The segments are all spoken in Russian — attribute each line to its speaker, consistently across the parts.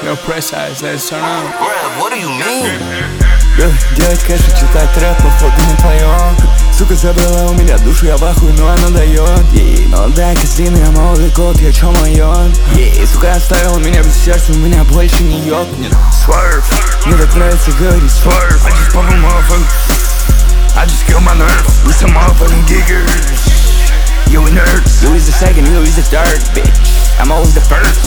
Speaker 1: No precise, let's turn on.
Speaker 2: Bruh, what do you mean?
Speaker 3: Делать кэш и читать рэп, походу не твоё. Сука забрала у меня душу, я в ахуе, но она дает. Молодая козлина, я молодой год, я чё моё? Сука оставила меня без сердца, у меня больше не ёбнет. Swerve, мне так нравится говорить swerve. I just pop a motherfucker, I just kill my nerves with some motherfucking giggers. You a nerd, you is the second, you is the third, bitch. I'm always the first.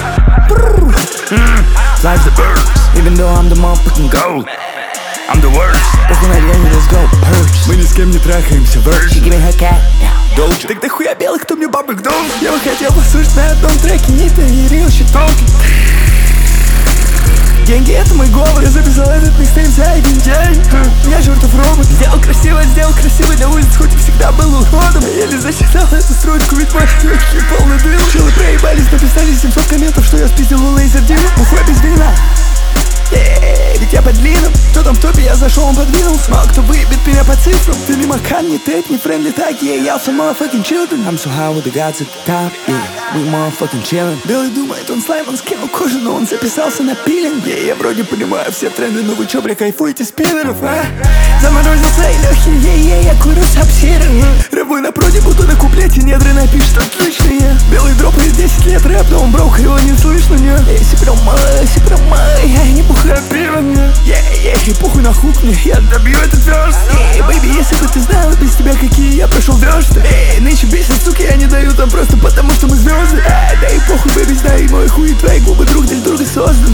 Speaker 3: Life's the birds, even though I'm the motherfucking goat. I'm the worst. Похуй на день, let's go, purge. Мы ни с кем не трахаемся, verge. She give me her cat, doja. Так дохуя белых, кто мне бабок дал. Я бы хотел послушать на одном треке Нита и Рил Щитолки. Деньги — это мой голос. Я записал этот микстейп за один день. Я чертов робот. Сделал красиво на улице, хоть и всегда был уродом. Я еле засчитал эту строчку, ведь мои легкие полны дыма. Челы проебались, написали 700 комментов, что я спиздил у лейзер Дима. Бухой без вина, ведь я под длинным. Кто там в топе, я зашел, он подвинулся. Мало кто выебет меня по цифрам. Ты не макан, не тэп, не френдли так. Я some motherfucking children. I'm so high with the gods at the top, yeah. We motherfucking chillin'. Белый думает, он слайм, он скинул кожу, но он записался на пилинг. Я вроде понимаю все тренды, но вы чё, бля, кайфуете с пидоров, а? Заморозил свои легкие, я курю сапсиры. Рыбой на проде, будто на куплете недры напишет отличные. Белый дропает 10 лет рэп, но он брок, его не слышно, не? Если промай, я не бухаю пиво, не? И похуй на хук мне, я добью этот верст. Бэйби, если бы ты знала, без тебя какие я прошел версты. Нынче бесит, сука, я не даю там просто потому, что мы звезды. Да и похуй, бэйби, знай, мой хуй и твои губы друг для друга созданы.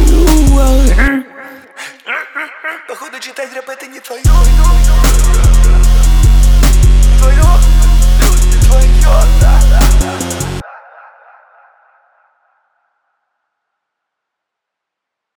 Speaker 3: Походу читать рэп — это не твое.